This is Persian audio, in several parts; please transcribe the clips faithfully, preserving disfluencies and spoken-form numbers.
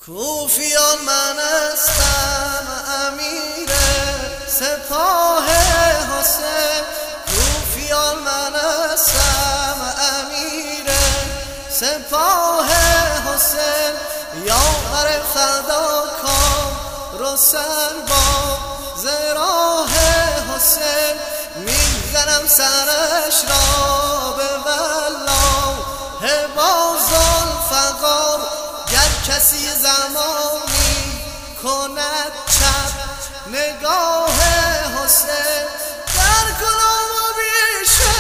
کوفیان من استم امیر سپاه حسین، کوفیان من استم امیر سپاه حسین، یاور فدا کام رو سر با زراه حسین، میزنم سرش را به والله با ذوالفقار، گر کسی زمانی کند چپ نگاه حسین، در کنم و بیشه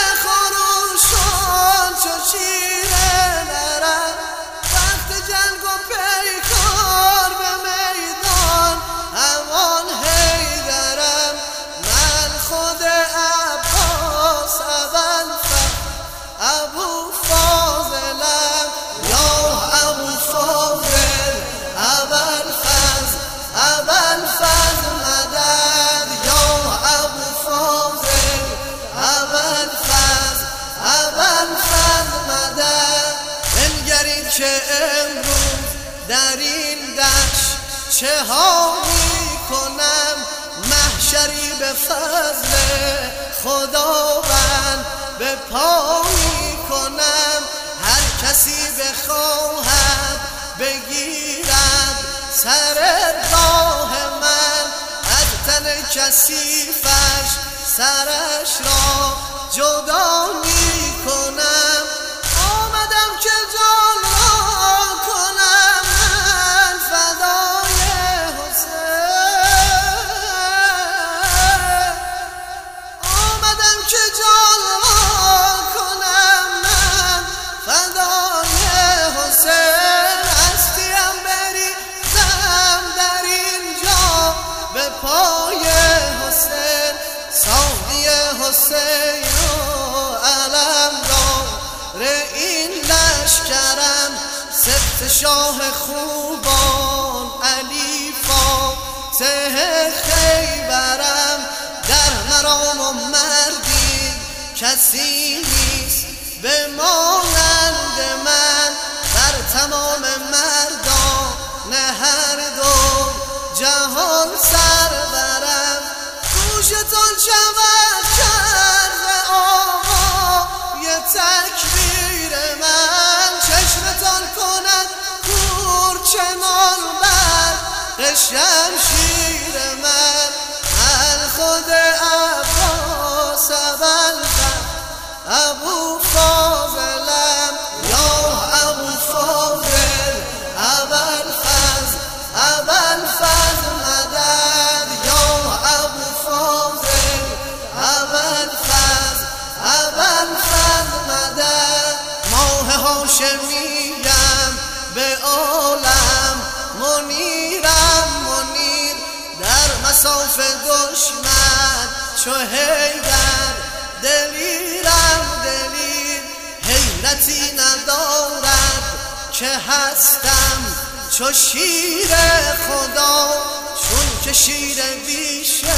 خروشان چو شیر نرم، وقت جنگ و پیکار به میدان همان حیدرم، من خود عباس ابوالفضل ابو فاضلم، یا ابو فاضل ابوالفضل ابوالفضل مدد، یا ابو فاضل ابوالفضل ابوالفضل مدد. بنگرید که امروز در این دشت چه ها می کنم، محشری به فضل خداوند به پا می کنم، هر کسی بخواهد بگیرد سر راه من، از تن کثیفش سرش را جدا می کنم، آمدم که جان را کنم من فدای حسین، آمدم که جان را کنم من فدای حسین، هستیم بریزم در اینجا به پای حسین، ساقی حسین و علمدار این لشکرم، سبط شاه خوبان علی فاتح خیبرم، در مرام و مردی کسی نیست به مانند من، بر تمام مردان هر دو جهان سرورم، گوشتان شود کرد آقا یه تکبیر من، چشمتان کند کور چنان بر شمشیر من، من خود عباس ابوالفضل ابو فاضلم، یا ابو فاضل ابوالفضل ابوالفضل مدد، یا ابو فاضل ابوالفضل ابوالفضل مدد. ماه هاشمیم به عالم منیرم منیر، در مصاف دشمن چو حیدر دلیرم دلیر، حیرتی ندارد که هستم چو شیر خدا، چون که شیر بیشه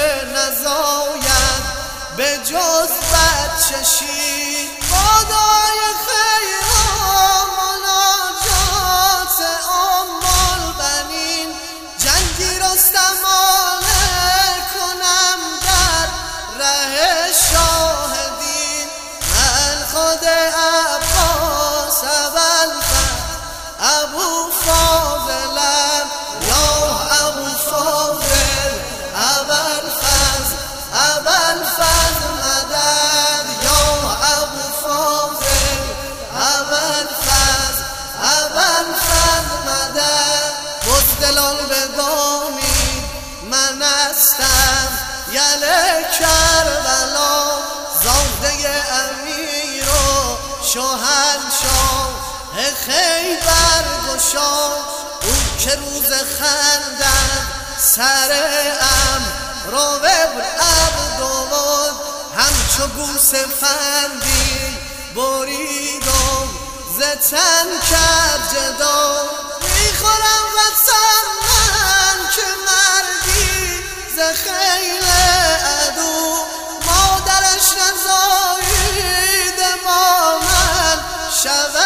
نزاید به جز بچه شیر، خدای خیر و مناجات ام البنین، جنگی رستمانه کنم در ره شاهدین، من خود عباس ابوالفضل ابو فاضلم، یا ابو فاضل ابوالفضل ابوالفضل مدد، یا ابو فاضل ابوالفضل ابوالفضل مدد. بزدلان بدانید من استم یل کربلا، زاده امیر و شاهنشاه خیبر گشا، او که روز خندد سر ام رو ابن عبدالود، همچو گوسفندی بریدم ز تن کرد جدا، میخورم قسم من که مردی ز خیل عدو، مادرش نزایید با من شود